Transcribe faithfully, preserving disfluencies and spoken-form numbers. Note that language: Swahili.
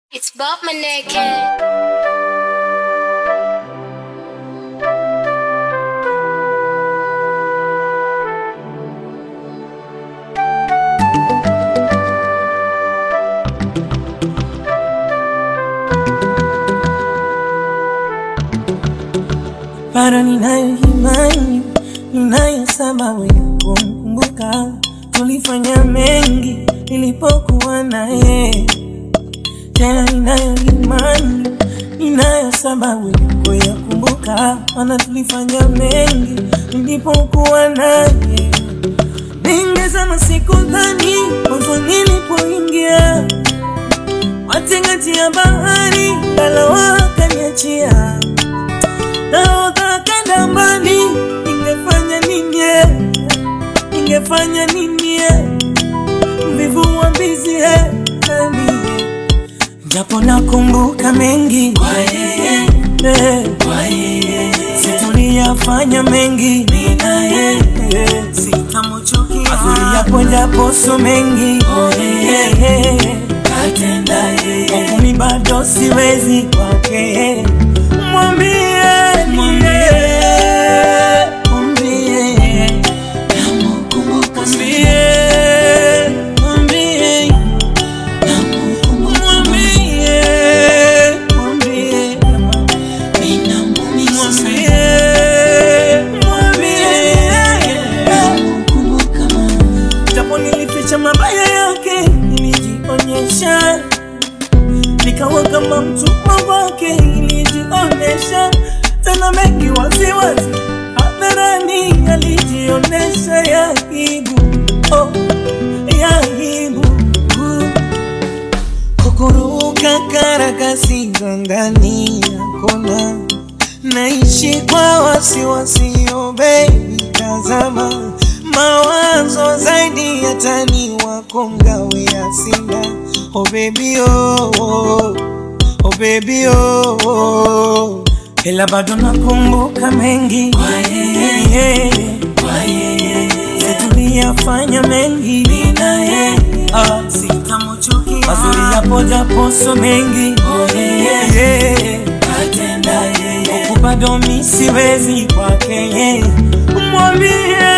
It's Bob Maneke. Bado ninayo imani, ninayo sababu ya kumkumbuka. Tulifanya mengi nilipokuwa naye. Tena ninayo imani, ninayo sababu ya kuyakumbuka. Maana tulifanya mengi nilipokuwa naye. Ningezama sikudhani mwanzo nilipoingia, watengati ya bahari ngalawa kaniachia. Naoga kanda mbali, ningefanya nini, ningefanya nini, mvivu wa mbizi nani. Japo nakumbuka mengi kwa yeye, kwa yeye situliyafanya mengi nina yeye, sitamuchukia mazuri yapo japo so mengi kwa yeye, katenda yeye mimi bado siwezi kwake. Mwambie mabaya yake nilijionyesha, nikawa kama mtumwa wake nilijionyesha. Tena mengi wazi wazi hadharani alijionesha ya aibu, oh, ya aibu. Kukuruka karakasi ndani ya kona, naishi kwa wasiwasi, oh baby tazama. Mawazo zaidi ya tani wako ngawe ya sina. Oh baby oh, oh, oh baby oh, oh. Ila bado nakumbuka mengi kwa yeye, kwa yeye situliyafanya mengi nina yeye, ah, sitamuchukia mazuri yapo japo so mengi kwa yeye, katenda yeye bado mi siwezi kwake. Mwambie